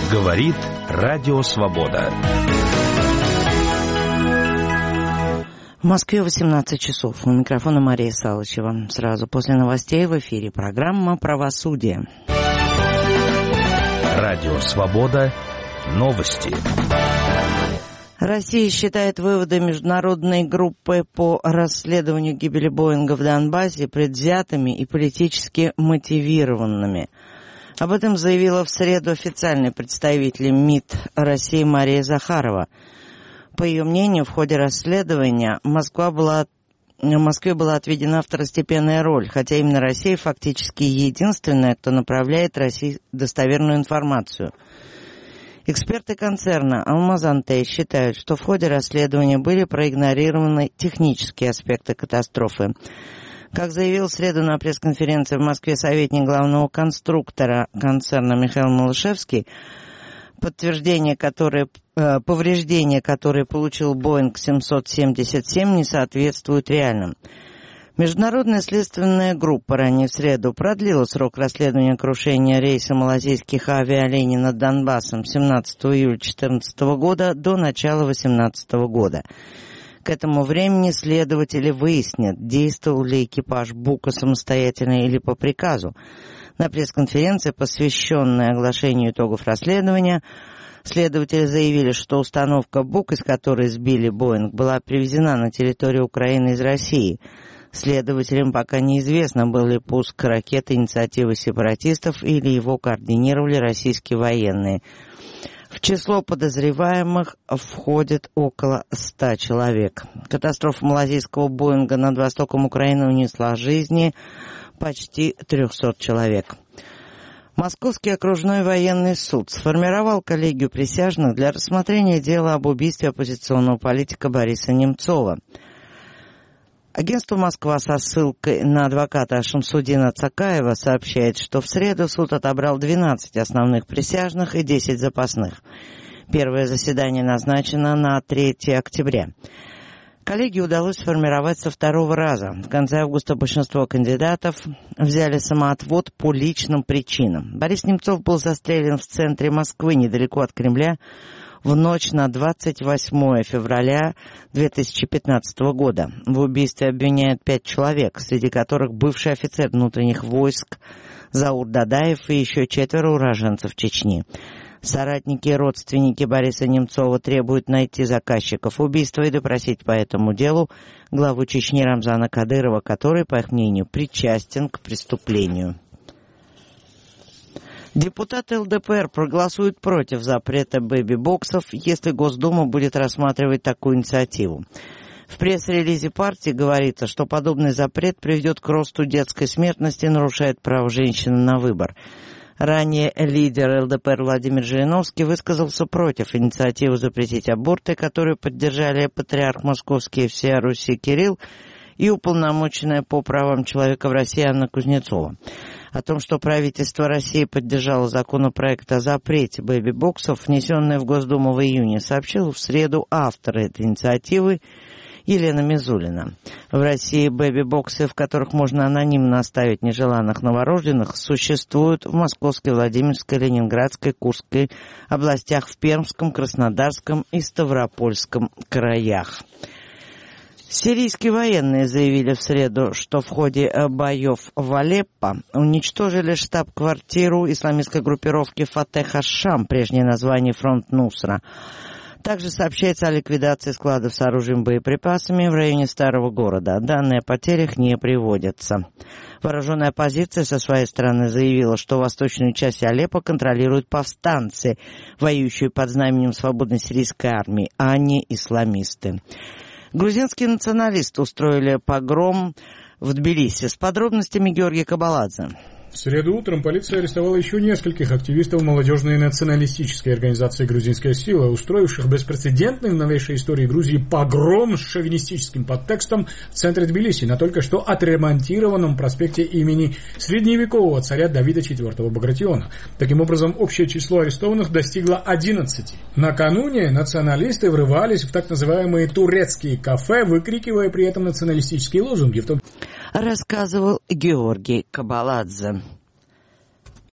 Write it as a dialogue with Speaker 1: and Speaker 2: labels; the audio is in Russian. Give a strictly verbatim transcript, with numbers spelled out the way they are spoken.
Speaker 1: Говорит Радио Свобода.
Speaker 2: В Москве восемнадцать часов. У микрофона Мария Салычева. Сразу после новостей в эфире программа «Правосудие».
Speaker 1: Радио Свобода. Новости.
Speaker 2: Россия считает выводы международной группы по расследованию гибели Боинга в Донбассе предвзятыми и политически мотивированными. Об этом заявила в среду официальный представитель МИД России Мария Захарова. По ее мнению, в ходе расследования Москва была, Москве была отведена второстепенная роль, хотя именно Россия фактически единственная, кто направляет России достоверную информацию. Эксперты концерна «Алмаз-Антей» считают, что в ходе расследования были проигнорированы технические аспекты катастрофы. Как заявил в среду на пресс-конференции в Москве советник главного конструктора концерна Михаил Малышевский, подтверждение, которое, э, повреждения, которые получил Боинг семьсот семьдесят семь, не соответствуют реальным. Международная следственная группа ранее в среду продлила срок расследования крушения рейса малазийских авиалиний над Донбассом семнадцатого июля две тысячи четырнадцатого года до начала две тысячи восемнадцатого года. К этому времени следователи выяснят, действовал ли экипаж Бука самостоятельно или по приказу. На пресс-конференции, посвященной оглашению итогов расследования, следователи заявили, что установка Бук, из которой сбили Боинг, была привезена на территорию Украины из России. Следователям пока неизвестно, был ли пуск ракеты инициативы сепаратистов или его координировали российские военные. В число подозреваемых входит около ста человек. Катастрофа малазийского Боинга над востоком Украины унесла жизни почти трехсот человек. Московский окружной военный суд сформировал коллегию присяжных для рассмотрения дела об убийстве оппозиционного политика Бориса Немцова. Агентство «Москва» со ссылкой на адвоката Шамсудина Цакаева сообщает, что в среду суд отобрал двенадцать основных присяжных и десять запасных. Первое заседание назначено на третьего октября. Коллегию удалось сформировать со второго раза. В конце августа большинство кандидатов взяли самоотвод по личным причинам. Борис Немцов был застрелен в центре Москвы, недалеко от Кремля, в ночь на двадцать восьмое февраля две тысячи пятнадцатого года. В убийстве обвиняют пять человек, среди которых бывший офицер внутренних войск Заур Дадаев и еще четверо уроженцев Чечни. Соратники и родственники Бориса Немцова требуют найти заказчиков убийства и допросить по этому делу главу Чечни Рамзана Кадырова, который, по их мнению, причастен к преступлению. Депутаты эл дэ пэ эр проголосуют против запрета бэби-боксов, если Госдума будет рассматривать такую инициативу. В пресс-релизе партии говорится, что подобный запрет приведет к росту детской смертности и нарушает право женщины на выбор. Ранее лидер эл дэ пэ эр Владимир Жириновский высказался против инициативы запретить аборты, которую поддержали патриарх Московский и всея Руси Кирилл и уполномоченная по правам человека в России Анна Кузнецова. О том, что правительство России поддержало законопроект о запрете бэби-боксов, внесенный в Госдуму в июне, сообщил в среду автор этой инициативы Елена Мизулина. В России бэби-боксы, в которых можно анонимно оставить нежеланных новорожденных, существуют в Московской, Владимирской, Ленинградской, Курской областях, в Пермском, Краснодарском и Ставропольском краях. Сирийские военные заявили в среду, что в ходе боев в Алеппо уничтожили штаб-квартиру исламистской группировки Фатех аш-Шам, прежнее название Фронт Нусра. Также сообщается о ликвидации складов с оружием и боеприпасами в районе Старого города. Данные о потерях не приводятся. Вооруженная оппозиция со своей стороны заявила, что восточную часть Алеппо контролируют повстанцы, воюющие под знаменем свободной сирийской армии, а не исламисты. Грузинские националисты устроили погром в Тбилиси. С подробностями Георгий Кабаладзе.
Speaker 3: В среду утром полиция арестовала еще нескольких активистов молодежной националистической организации «Грузинская сила», устроивших беспрецедентный в новейшей истории Грузии погром с шовинистическим подтекстом в центре Тбилиси на только что отремонтированном проспекте имени средневекового царя Давида четвёртого Багратиона. Таким образом, общее число арестованных достигло одиннадцати. Накануне националисты врывались в так называемые турецкие кафе, выкрикивая при этом националистические лозунги, в том
Speaker 2: рассказывал Георгий Кабаладзе.